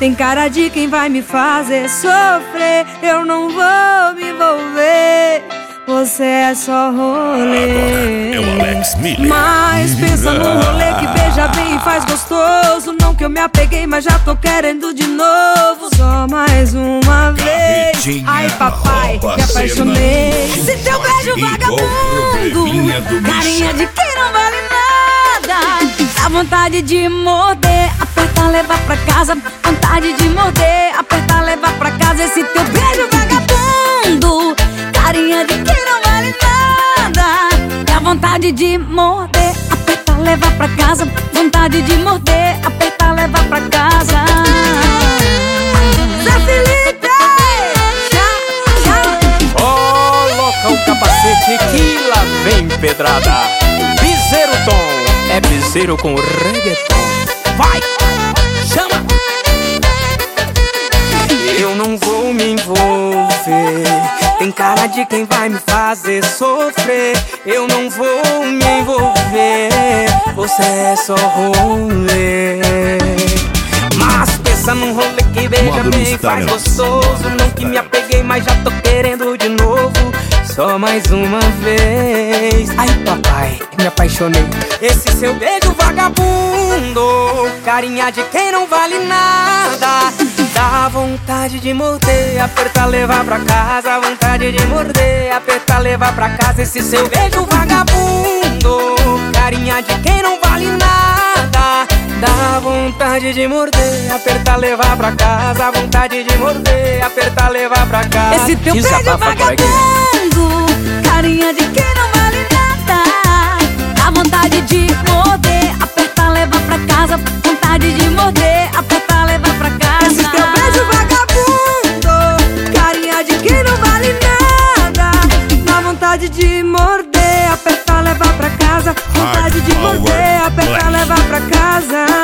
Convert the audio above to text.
Tem cara de quem vai me fazer sofrer. Eu não vou me envolver, você é só rolê. É o Alex Miller. Mas pensa no rolê que beija bem e faz gostoso. Não que eu me apeguei, mas já tô querendo de novo. Só mais uma vez. Ai papai, me apaixonei. Se teu beijo vagabundo, carinha de quem não vale nada. Dá vontade de morder, apertar, levar pra casa. Vontade de morder, apertar, levar pra casa. Esse teu beijo vagabundo, carinha de quem não vale nada. Dá vontade de morder, apertar, levar pra casa. Vontade de morder, apertar, levar pra casa. Zé Felipe, coloca o capacete que lá vem pedrada. Piseiro Tom, é piseiro com reggaeton. Vai, chama! Eu não vou me envolver, tem cara de quem vai me fazer sofrer. Eu não vou me envolver, você é só rolê. Mas pensa num rolê que beija bem, faz gostoso. Não que me apeguei, mas já tô querendo de novo. Só mais uma vez. Ai papai, me apaixonei. Esse seu beijo vagabundo, carinha de quem não vale nada. Dá vontade de morder, apertar, levar pra casa. Vontade de morder, apertar, levar pra casa. Esse seu beijo vagabundo, carinha de quem não vale nada. Dá vontade de morder, apertar, levar pra casa. Vontade de morder, apertar, levar pra casa. Esse teu beijo vagabundo, carinha de quem não vale nada. Dá vontade de morder, apertar, levar pra casa. Vontade de morder, apertar, levar pra casa. Esse teu beijo vagabundo, carinha de quem não vale nada. Dá vontade de morder, apertar, levar pra casa. Vontade de morder, apertar, levar pra casa.